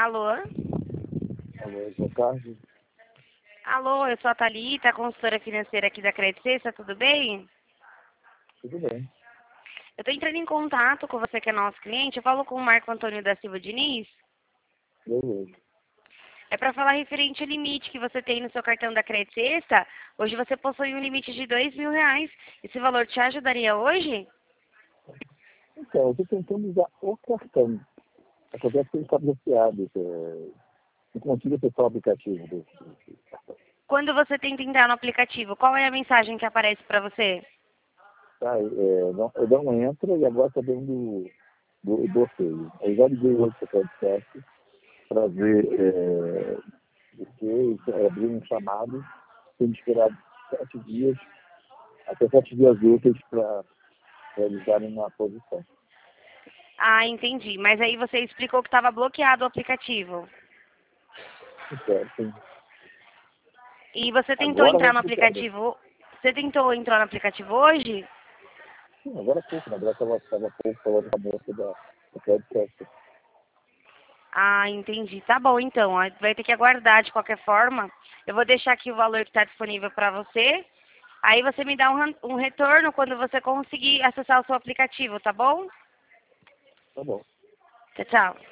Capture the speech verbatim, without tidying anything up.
Alô? Alô, boa tarde. Alô, eu sou a Thalita, consultora financeira aqui da Credit Suisse, tudo bem? Tudo bem. Eu estou entrando em contato com você que é nosso cliente, eu falo com o Marco Antônio da Silva Diniz. Beleza. É para falar referente ao limite que você tem no seu cartão da Credit Suisse. Hoje você possui um limite de dois mil reais. Esse valor te ajudaria hoje? Então, eu estou tentando usar o cartão. Acontece que ele está bloqueado. É... Não consigo acessar o aplicativo desse, desse cartão. Quando você tenta entrar no aplicativo, qual é a mensagem que aparece para você? Tá, é, não, eu não entro e agora está dando do bloqueio. Eu já liguei hoje para o Credit para ver é, o que é, abrir um chamado. Tem que esperar sete dias, até sete dias úteis para realizarem uma posição. Ah, entendi. Mas aí você explicou que estava bloqueado o aplicativo. Então, assim, E você tentou agora vai entrar no explicar. aplicativo... Você tentou entrar no aplicativo hoje? Sim, agora há pouco, na verdade, estava há pouco falando com a moça da, da Credit. Ah, entendi. Tá bom, então. Ó, vai ter que aguardar de qualquer forma. Eu vou deixar aqui o valor que está disponível para você. Aí você me dá um, ran- um retorno quando você conseguir acessar o seu aplicativo, tá bom? Tá bom. Tchau, tchau.